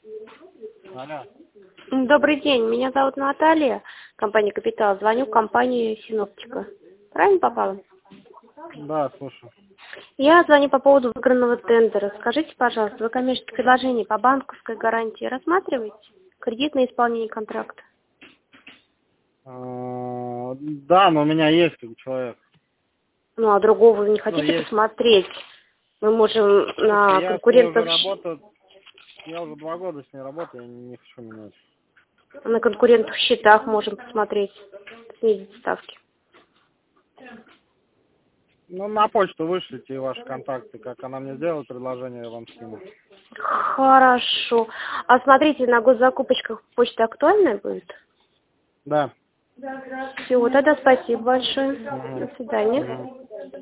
Алло. Добрый день, меня зовут Наталья, компания «Капитал». Звоню в компанию «Синоптика». Правильно попала? Да, слушаю. Я звоню по поводу выигранного тендера. Скажите, пожалуйста, вы коммерческое предложение по банковской гарантии рассматриваете? Кредит на исполнение контракта? Да, но у меня есть человек. Ну, а другого вы не Ну, хотите есть. посмотреть? Мы можем Слушайте, на я с ней уже конкурентов... работаю. Я уже 2 года с ней работаю, я не хочу менять. На конкурентных счетах можем посмотреть, снизить ставки. Ну, на почту вышлите ваши контакты. Как она мне сделает предложение, я вам скину. Хорошо. А смотрите, на госзакупочках почта актуальная будет? Да. Все, тогда спасибо большое. Угу. До свидания. Угу.